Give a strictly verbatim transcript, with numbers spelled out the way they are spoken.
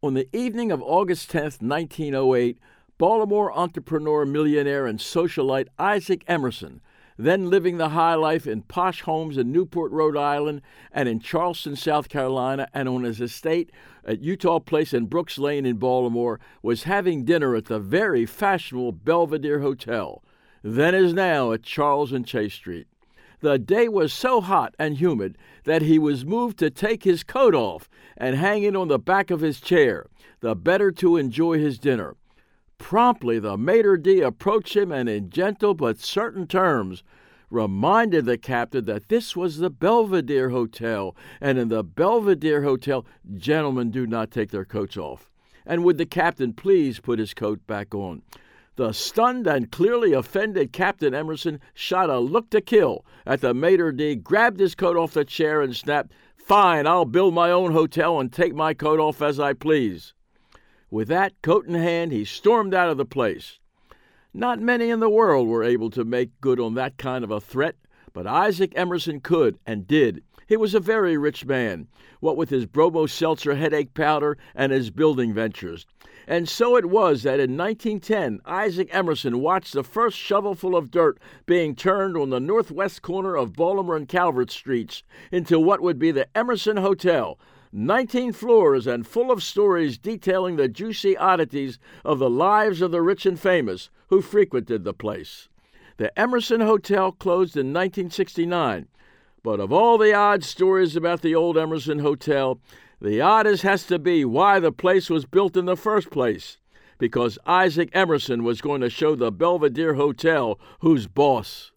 On the evening of August tenth, nineteen oh eight, Baltimore entrepreneur, millionaire, and socialite Isaac Emerson, then living the high life in posh homes in Newport, Rhode Island, and in Charleston, South Carolina, and on his estate at Utah Place and Brooks Lane in Baltimore, was having dinner at the very fashionable Belvedere Hotel, then as now at Charles and Chase Street. The day was so hot and humid that he was moved to take his coat off and hang it on the back of his chair, the better to enjoy his dinner. Promptly the maitre d' approached him and in gentle but certain terms reminded the captain that this was the Belvedere Hotel, and in the Belvedere Hotel gentlemen do not take their coats off. And would the captain please put his coat back on? The stunned and clearly offended Captain Emerson shot a look to kill at the maitre d', grabbed his coat off the chair, and snapped, "Fine, I'll build my own hotel and take my coat off as I please." With that, coat in hand, he stormed out of the place. Not many in the world were able to make good on that kind of a threat, but Isaac Emerson could and did. He was a very rich man, what with his Bromo Seltzer headache powder and his building ventures. And so it was that in nineteen ten, Isaac Emerson watched the first shovelful of dirt being turned on the northwest corner of Baltimore and Calvert Streets into what would be the Emerson Hotel, nineteen floors and full of stories detailing the juicy oddities of the lives of the rich and famous who frequented the place. The Emerson Hotel closed in nineteen sixty-nine, but of all the odd stories about the old Emerson Hotel, the oddest has to be why the place was built in the first place, because Isaac Emerson was going to show the Belvedere Hotel who's boss.